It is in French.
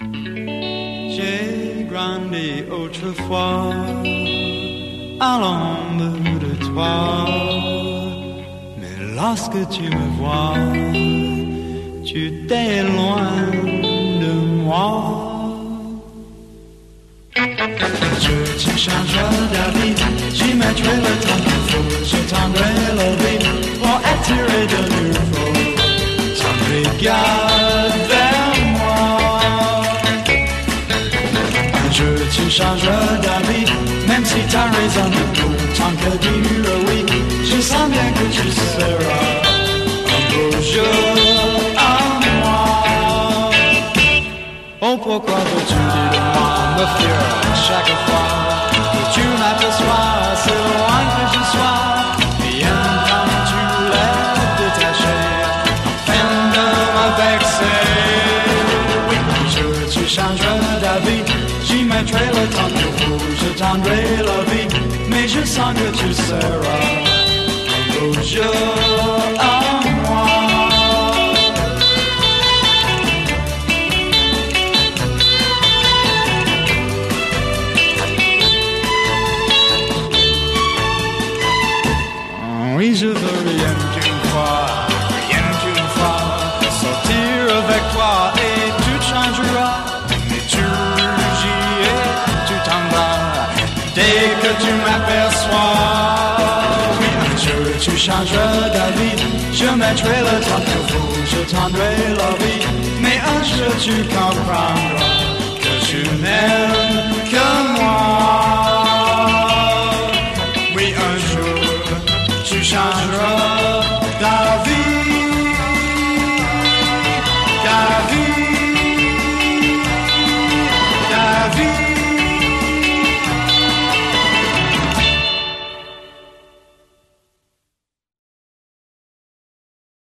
J'ai grandi autrefois à l'ombre de toi, mais lorsque tu me vois, tu t'éloignes de moi. Je te changerai d'avis, j'y mettrai le temps qu'il faut, je tendrai la vie pour attirer de nouveau ton regard vers moi. Je te changerai d'avis, même si t'as raison de tout, tant que dire oui, je sens bien que tu seras un beau jour à moi. Oh, pourquoi veux-tu dire de moi, me fuir chaque fois que tu m'aperçois, c'est loin que je sois, bien quand tu l'es détaché, afin de me vexer. Oui, je changerai d'avis, j'y mettrai le temps qu'il faut, je tendrai la vie, mais je sens que tu seras un beau jour à moi. Oui, je veux rien qu'une fois, sortir avec toi et tout changera. Mais tu rougis et tu t'en vas dès que tu m'aperçois. Oui, un jour tu changeras d'avis, je mettrai le temps qu'il faut, je tendrai la vie, mais un jour tu comprendras que je n'aime